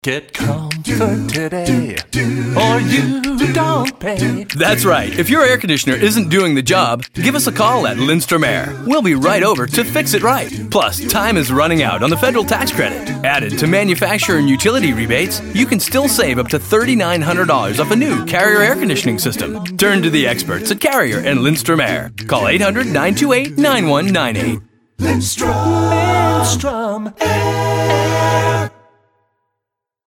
Get comfort today, or you don't pay. That's right. If your air conditioner isn't doing the job, give us a call at Lindstrom Air. We'll be right over to fix it right. Plus, time is running out on the federal tax credit. Added to manufacturer and utility rebates, you can still save up to $3,900 off a new Carrier air conditioning system. Turn to the experts at Carrier and Lindstrom Air. Call 800-928-9198. Lindstrom Air.